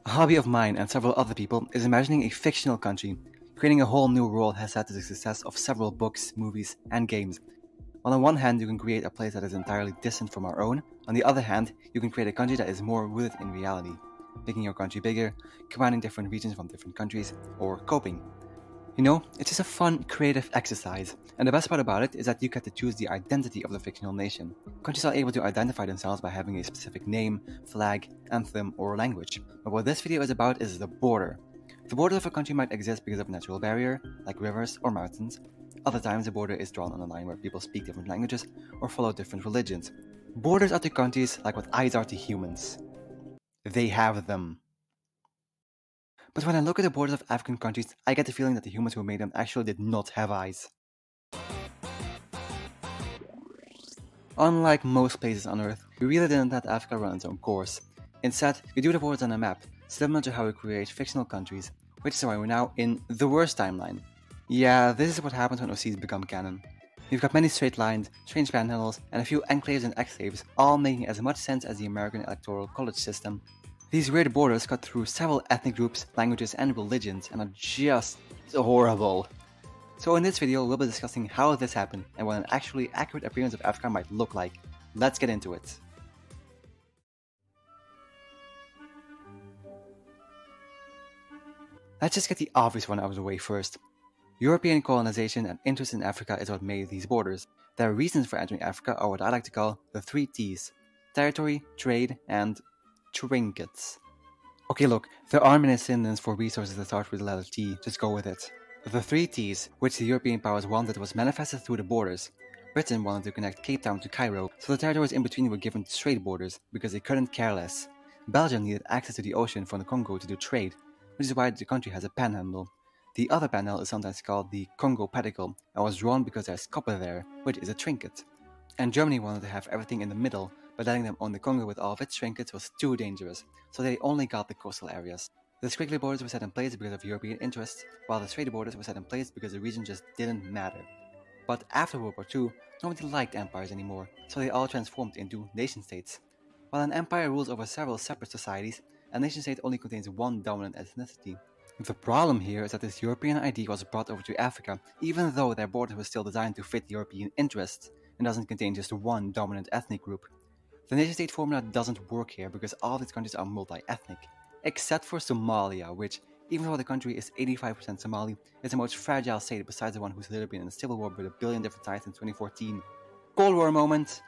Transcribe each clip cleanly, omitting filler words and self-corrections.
A hobby of mine and several other people is imagining a fictional country. Creating a whole new world has led to the success of several books, movies, and games. On one hand, you can create a place that is entirely distant from our own. On the other hand, you can create a country that is more rooted in reality, making your country bigger, combining different regions from different countries, or coping. You know, it's just a fun, creative exercise, and the best part about it is that you get to choose the identity of the fictional nation. Countries are able to identify themselves by having a specific name, flag, anthem, or language. But what this video is about is the border. The border of a country might exist because of a natural barrier, like rivers or mountains. Other times the border is drawn on a line where people speak different languages or follow different religions. Borders are to countries like what eyes are to humans. They have them. But when I look at the borders of African countries, I get the feeling that the humans who made them actually did not have eyes. Unlike most places on Earth, we really didn't let Africa run its own course. Instead, we drew the borders on a map, similar to how we create fictional countries, which is why we're now in the worst timeline. Yeah, this is what happens when OCs become canon. We've got many straight lines, strange panhandles, and a few enclaves and exclaves, all making as much sense as the American electoral college system. These weird borders cut through several ethnic groups, languages, and religions, and are just horrible. So in this video, we'll be discussing how this happened, and what an actually accurate appearance of Africa might look like. Let's get into it. Let's just get the obvious one out of the way first. European colonization and interest in Africa is what made these borders. Their reasons for entering Africa are what I like to call the 3 T's: territory, trade, and trinkets. Okay, look, there are many synonyms for resources that start with the letter T, just go with it. The 3 T's, which the European powers wanted, was manifested through the borders. Britain wanted to connect Cape Town to Cairo, so the territories in between were given straight borders, because they couldn't care less. Belgium needed access to the ocean from the Congo to do trade, which is why the country has a panhandle. The other panhandle is sometimes called the Congo pedicle, and was drawn because there's copper there, which is a trinket. And Germany wanted to have everything in the middle, but letting them own the Congo with all of its trinkets was too dangerous, so they only got the coastal areas. The squiggly borders were set in place because of European interests, while the straight borders were set in place because the region just didn't matter. But after World War II, nobody liked empires anymore, so they all transformed into nation-states. While an empire rules over several separate societies, a nation-state only contains one dominant ethnicity. The problem here is that this European idea was brought over to Africa, even though their borders were still designed to fit European interests, and doesn't contain just one dominant ethnic group. The nation-state formula doesn't work here because all these countries are multi-ethnic, except for Somalia, which, even though the country is 85% Somali, is the most fragile state besides the one who's literally been in a civil war with a billion different sides since 2014. Cold War moment!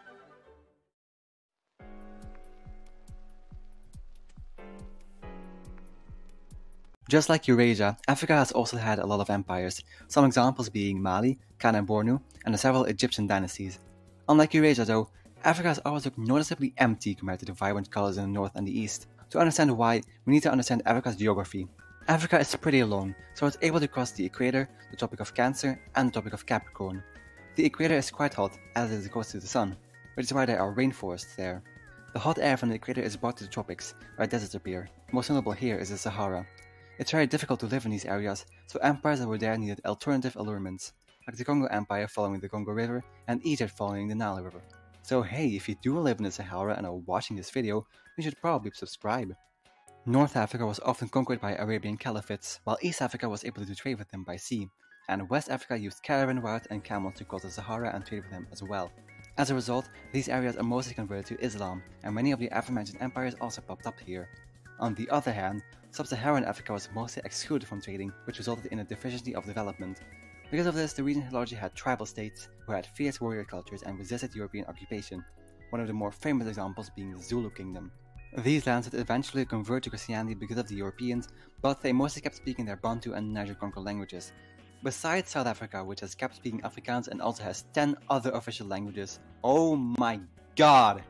Just like Eurasia, Africa has also had a lot of empires, some examples being Mali, Ghana and Bornu, and the several Egyptian dynasties. Unlike Eurasia though, Africa has always looked noticeably empty compared to the vibrant colors in the north and the east. To understand why, we need to understand Africa's geography. Africa is pretty long, so it's able to cross the equator, the Tropic of Cancer, and the Tropic of Capricorn. The equator is quite hot, as it is close to the sun, which is why there are rainforests there. The hot air from the equator is brought to the tropics, where deserts appear. Most notable here is the Sahara. It's very difficult to live in these areas, so empires that were there needed alternative allurements, like the Congo Empire following the Congo River, and Egypt following the Nile River. So hey, if you do live in the Sahara and are watching this video, you should probably subscribe. North Africa was often conquered by Arabian caliphates, while East Africa was able to trade with them by sea, and West Africa used caravan routes and camels to cross the Sahara and trade with them as well. As a result, these areas are mostly converted to Islam, and many of the aforementioned empires also popped up here. On the other hand, Sub-Saharan Africa was mostly excluded from trading, which resulted in a deficiency of development. Because of this, the region largely had tribal states, who had fierce warrior cultures and resisted European occupation, one of the more famous examples being the Zulu Kingdom. These lands would eventually convert to Christianity because of the Europeans, but they mostly kept speaking their Bantu and Niger-Congo languages. Besides South Africa, which has kept speaking Afrikaans and also has 10 other official languages. Oh my god!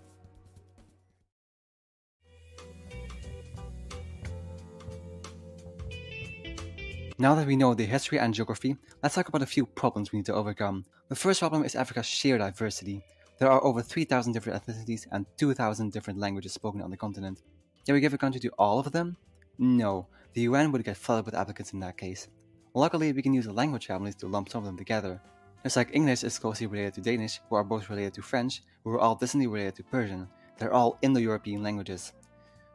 Now that we know the history and geography, let's talk about a few problems we need to overcome. The first problem is Africa's sheer diversity. There are over 3,000 different ethnicities and 2,000 different languages spoken on the continent. Can we give a country to all of them? No, the UN would get flooded with applicants in that case. Luckily, we can use the language families to lump some of them together. Just like English is closely related to Danish, who are both related to French, who are all distantly related to Persian. They're all Indo-European languages.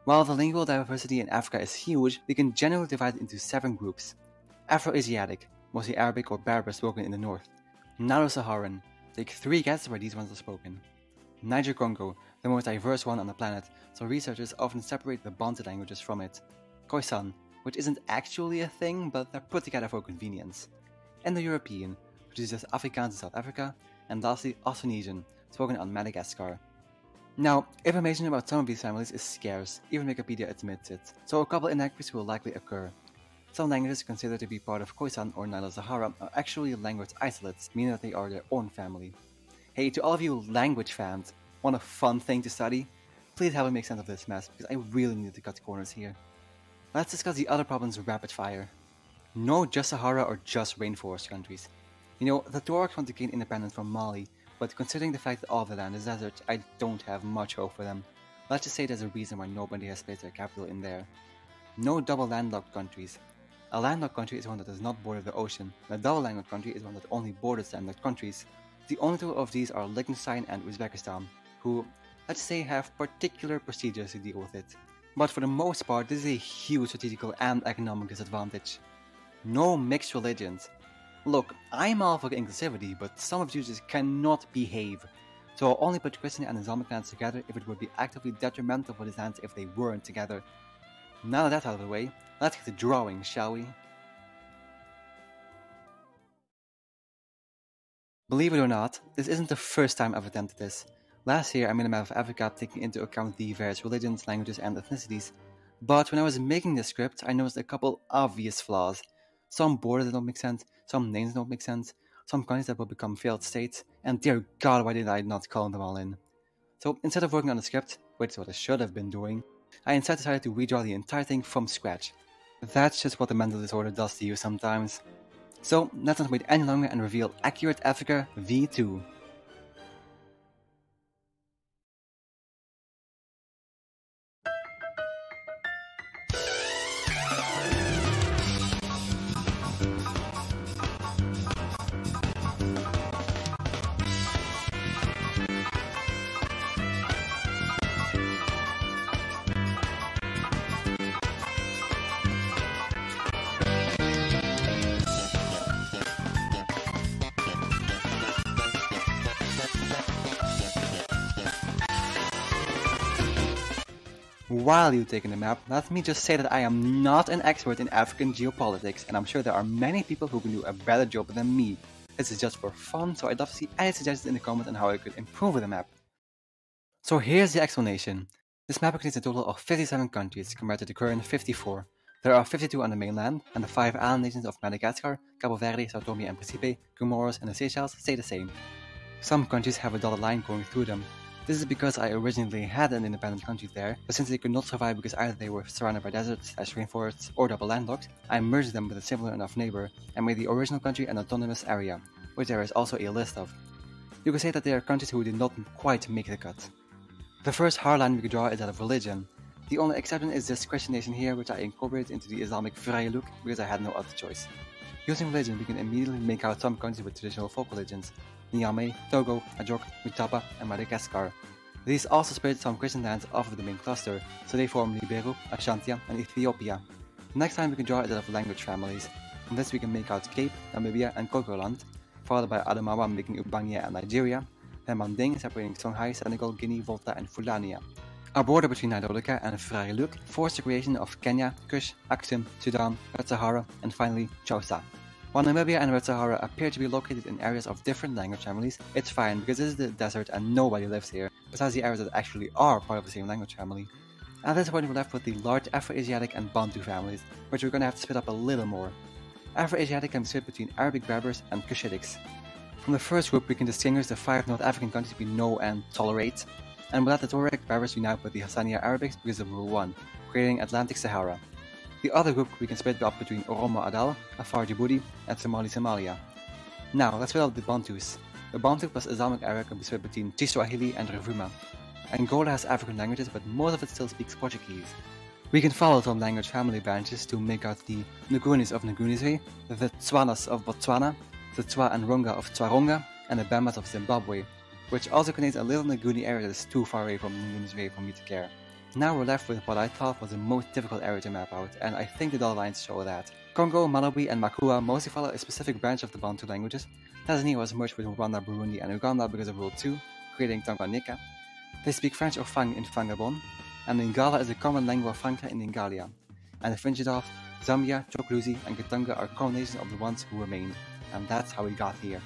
While the lingual diversity in Africa is huge, we can generally divide it into 7 groups. Afro-Asiatic, mostly Arabic or Berber spoken in the north. Nilo-Saharan, take 3 guesses where these ones are spoken. Niger-Congo, the most diverse one on the planet, so researchers often separate the Bantu languages from it. Khoisan, which isn't actually a thing, but they're put together for convenience. Indo-European, which is just Afrikaans in South Africa, and lastly Austronesian, spoken on Madagascar. Now, information about some of these families is scarce, even Wikipedia admits it, so a couple inaccuracies will likely occur. Some languages considered to be part of Khoisan or Nilo-Sahara are actually language isolates, meaning that they are their own family. Hey, to all of you language fans, want a fun thing to study? Please help me make sense of this mess, because I really need to cut corners here. Let's discuss the other problems rapid fire. No just Sahara or just rainforest countries. You know, the Tuaregs want to gain independence from Mali, but considering the fact that all of the land is desert, I don't have much hope for them. Let's just say there's a reason why nobody has placed their capital in there. No double landlocked countries. A landlocked country is one that does not border the ocean, and a double landlocked country is one that only borders landlocked countries. The only two of these are Liechtenstein and Uzbekistan, who, let's say, have particular procedures to deal with it. But for the most part, this is a huge strategical and economic disadvantage. No mixed religions. Look, I'm all for inclusivity, but some of you just cannot behave. So I'll only put Christian and Islamic lands together if it would be actively detrimental for these lands if they weren't together. Now that that's out of the way, let's get to drawing, shall we? Believe it or not, this isn't the first time I've attempted this. Last year I made a map of Africa taking into account the various religions, languages and ethnicities. But when I was making this script, I noticed a couple obvious flaws. Some borders don't make sense, some names don't make sense, some countries that will become failed states, and dear god why did I not call them all in. So instead of working on the script, which is what I should have been doing, I instead decided to redraw the entire thing from scratch. That's just what the mental disorder does to you sometimes. So let's not wait any longer and reveal Accurate Africa V2. While you take in the map, let me just say that I am not an expert in African geopolitics, and I'm sure there are many people who can do a better job than me. This is just for fun, so I'd love to see any suggestions in the comments on how I could improve the map. So here's the explanation. This map contains a total of 57 countries compared to the current 54. There are 52 on the mainland, and the 5 island nations of Madagascar, Cabo Verde, Sao Tome and Principe, Comoros and the Seychelles stay the same. Some countries have a dotted line going through them. This is because I originally had an independent country there, but since they could not survive because either they were surrounded by deserts, rainforests, or double landlocked, I merged them with a similar enough neighbor and made the original country an autonomous area, which there is also a list of. You could say that there are countries who did not quite make the cut. The first hard line we could draw is that of religion. The only exception is this Christian nation here, which I incorporated into the Islamic Vrije look because I had no other choice. Using religion, we can immediately make out some countries with traditional folk religions. Niamey, Togo, Ajok, Mutapa, and Madagascar. These also spread some Christian lands off of the main cluster, so they form Liberia, Ashanti, and Ethiopia. The next time we can draw is that of language families. From this we can make out Cape, Namibia, and Cocoland, followed by Adamawa making Ubangya and Nigeria, then Manding separating Songhai, Senegal, Guinea, Volta, and Fulania. Our border between Nidotica and Vrije forced the creation of Kenya, Kush, Aksum, Sudan, Red Sahara, and finally Xhosa. While Namibia and Red Sahara appear to be located in areas of different language families, it's fine because this is the desert and nobody lives here, besides the areas that actually are part of the same language family. At this point we're left with the large Afro-Asiatic and Bantu families, which we're going to have to split up a little more. Afro-Asiatic can be split between Arabic Berbers and Cushitics. From the first group we can distinguish the 5 North African countries we know and tolerate, and without the Tuareg Berbers we now put the Hassaniya Arabics because of Rule 1, creating Atlantic Sahara. The other group we can split up between Oromo Adal, Afar Djibouti, and Somali Somalia. Now let's split up the Bantus. The Bantu plus Islamic area can be split between Chiswahili and Ruvuma. Angola has African languages, but most of it still speaks Portuguese. We can follow some language family branches to make out the Ngunis of Nguniswe, the Tswanas of Botswana, the Tswa and Ronga of Tswaronga, and the Bambas of Zimbabwe, which also contains a little Nguni area that is too far away from Nguniswe for me to care. Now we're left with what I thought was the most difficult area to map out, and I think the dotted lines show that. Congo, Malawi, and Makua mostly follow a specific branch of the Bantu languages. Tanzania was merged with Rwanda, Burundi, and Uganda because of World 2, creating Tanganyika. They speak French or Fang in Fangabon, and Lingala is a common lingua franca in Lingalia. And to finish it off, Zambia, Chokluzi, and Katanga are combinations of the ones who remained, and that's how we got here.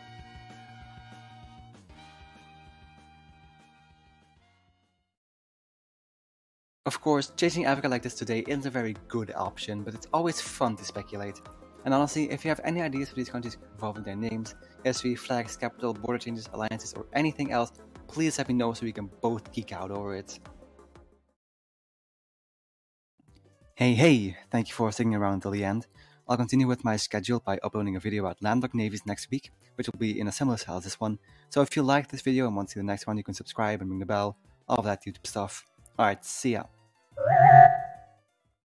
Of course, chasing Africa like this today isn't a very good option, but it's always fun to speculate. And honestly, if you have any ideas for these countries involving their names, history, flags, capital, border changes, alliances, or anything else, please let me know so we can both geek out over it. Hey, thank you for sticking around until the end. I'll continue with my schedule by uploading a video about landlocked navies next week, which will be in a similar style as this one. So if you like this video and want to see the next one, you can subscribe and ring the bell, all of that YouTube stuff. Alright, see ya.